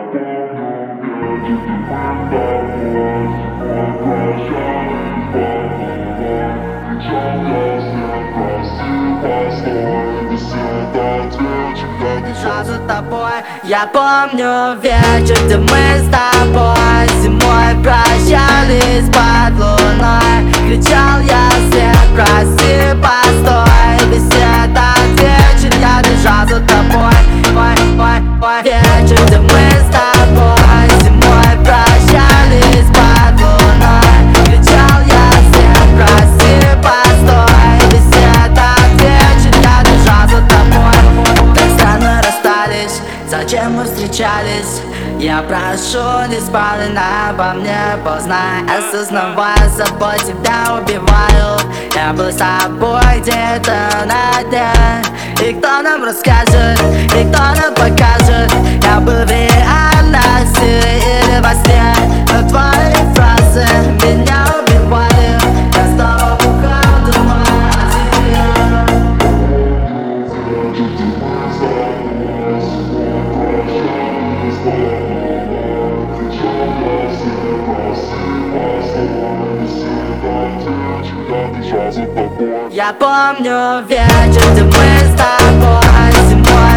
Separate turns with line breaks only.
Дыша за тобой. Я помню вечер, где мы с тобой зимой прощались под луной. Кричал я всем, прости, постой. Весь этот вечер я бежал за тобой. Мой вечер, где мы с тобой зимой прощались под луной. Кричал я всем, прости, постой. Весь этот вечер я бежал за тобой. Так странно расстались, зачем мы встречались? Я прошу, не спали обо мне, познай. Осознавая собой, тебя убиваю. Я был с тобой где-то на дне. И кто нам расскажет, и кто нам покажет? Я был в реальности или во сне, но твои фразы меня убивали. Я снова бухал, думаю о тебе. Я помню вечер, где мы с тобой зимой